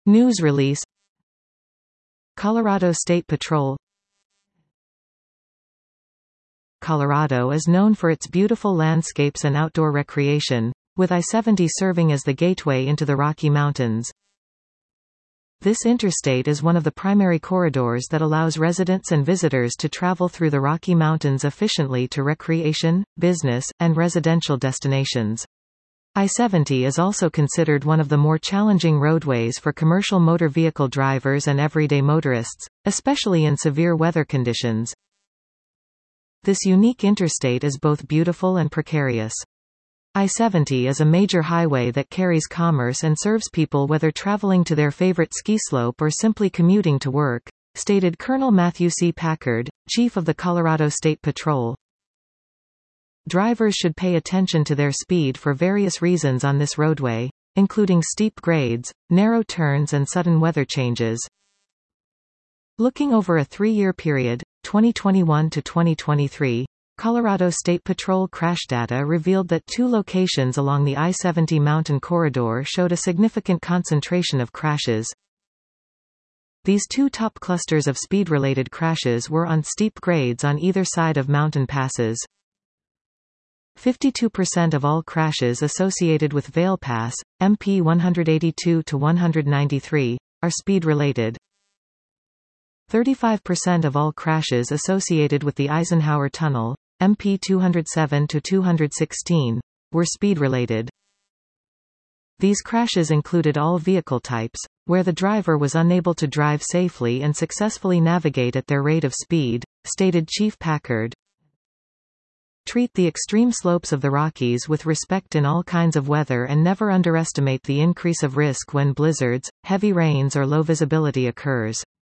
News release. Colorado State Patrol. Colorado is known for its beautiful landscapes and outdoor recreation, with I-70 serving as the gateway into the Rocky Mountains. This interstate is one of the primary corridors that allows residents and visitors to travel through the Rocky Mountains efficiently to recreation, business, and residential destinations. I-70 is also considered one of the more challenging roadways for commercial motor vehicle drivers and everyday motorists, especially in severe weather conditions. This unique interstate is both beautiful and precarious. I-70 is a major highway that carries commerce and serves people whether traveling to their favorite ski slope or simply commuting to work, stated Colonel Matthew C. Packard, chief of the Colorado State Patrol. Drivers should pay attention to their speed for various reasons on this roadway, including steep grades, narrow turns and sudden weather changes. Looking over a 3-year period, 2021 to 2023, Colorado State Patrol crash data revealed that 2 locations along the I-70 mountain corridor showed a significant concentration of crashes. These 2 top clusters of speed-related crashes were on steep grades on either side of mountain passes. 52% of all crashes associated with Vail Pass, MP 182 to 193, are speed-related. 35% of all crashes associated with the Eisenhower Tunnel, MP 207 to 216, were speed-related. These crashes included all vehicle types, where the driver was unable to drive safely and successfully navigate at their rate of speed, stated Chief Packard. Treat the extreme slopes of the Rockies with respect in all kinds of weather and never underestimate the increase of risk when blizzards, heavy rains or low visibility occurs.